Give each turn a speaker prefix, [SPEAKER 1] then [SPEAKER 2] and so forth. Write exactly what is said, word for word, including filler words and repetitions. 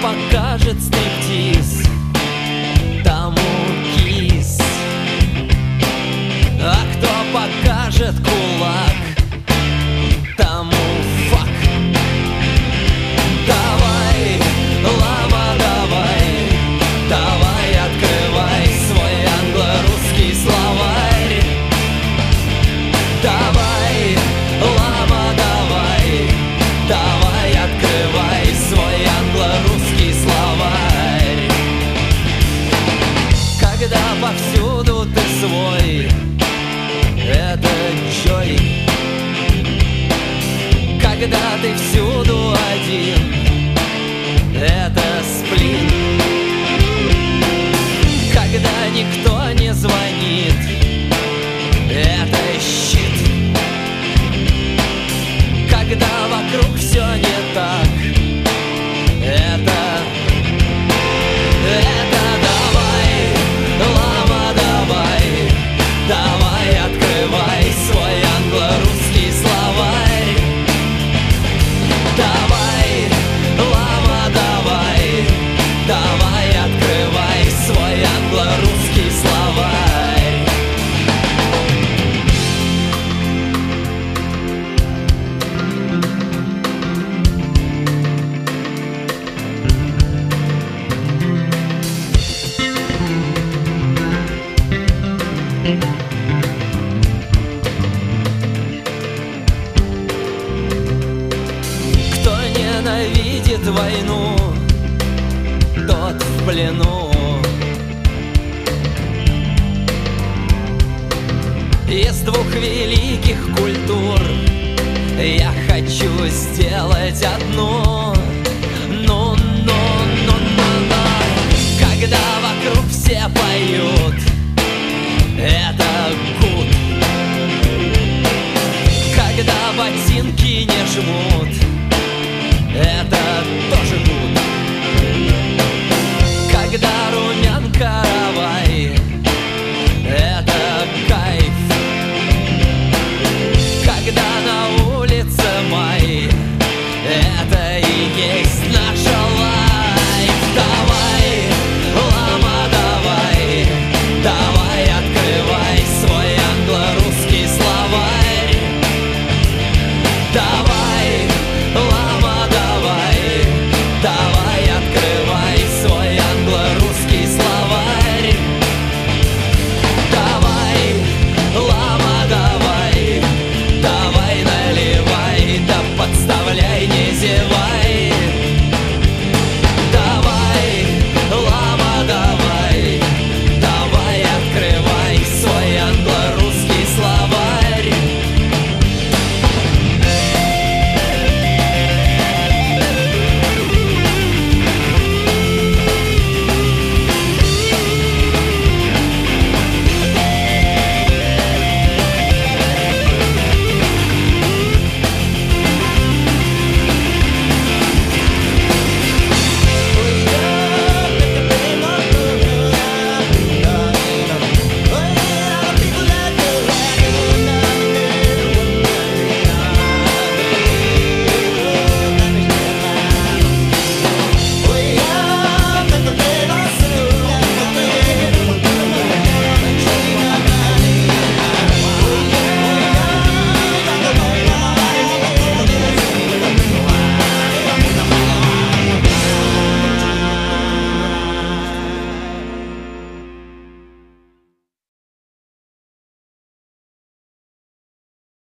[SPEAKER 1] покажет стриптиз, тому кис. А кто покажет кулак, тому фак. Давай, лама, давай, давай, открывай свой англо-русский словарь. Давай, лама, давай, давай, открывай свой англо-русский словарь. Когда повсюду ты свой, это Джой. Когда ты всюду один, это Сплин. Когда никто не звонит, это щит. Когда вокруг все не так, это Это давай, лама, давай, давай, открывай свой англо-русский словарь. Давай, лама, давай, давай, открывай свой англо-русский словарь. Кто ненавидит войну, тот в плену. Из двух великих культур я хочу сделать одну.